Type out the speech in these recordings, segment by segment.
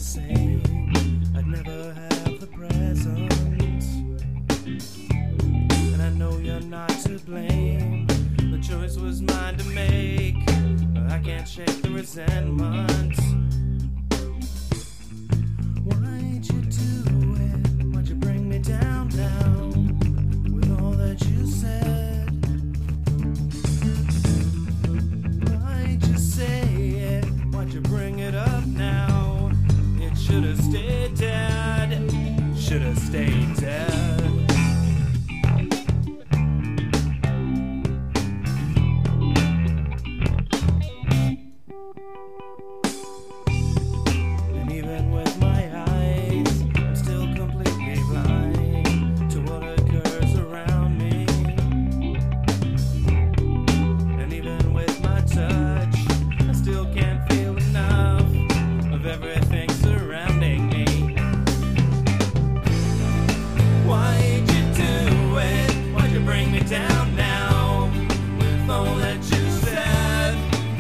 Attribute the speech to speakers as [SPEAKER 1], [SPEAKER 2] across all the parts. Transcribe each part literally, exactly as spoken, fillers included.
[SPEAKER 1] say I'd never have the present, and I know you're not to blame. The choice was mine to make, but I can't shake the resentment. Why'd you do it? Why'd you bring me down now with all that you said? Why'd you say it? Why'd you bring it up now? It should've stayed dead. Should've stayed dead. And even with my eyes, I'm still completely blind to what occurs around me. And even with my touch, I still can't feel enough of everything surrounding me. Why'd you do it? Why'd you bring me down now with all that you said?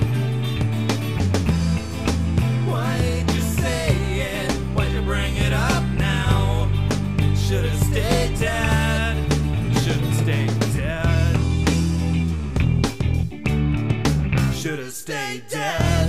[SPEAKER 1] Why'd you say it? Why'd you bring it up now? It should've stayed dead. Should've stayed dead. Should've stayed dead.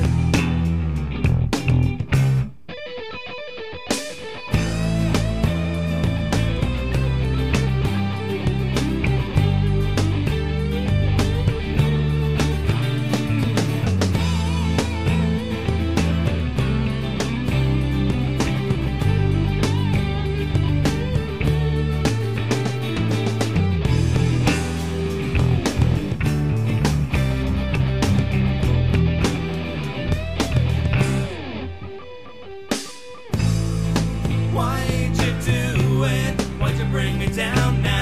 [SPEAKER 1] Why'd you do it? Why'd you bring me down now?